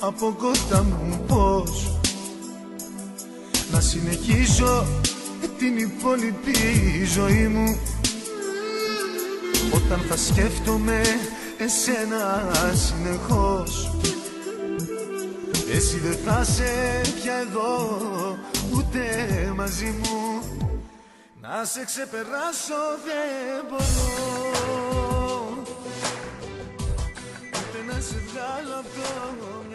από κοντά μου πώς να συνεχίσω την υπόλοιπη ζωή μου, όταν θα σκέφτομαι εσένα συνεχώς. Εσύ δεν θα σε πια εδώ ούτε μαζί μου, να σε ξεπεράσω δεν μπορώ, ούτε να σε βγάλω από το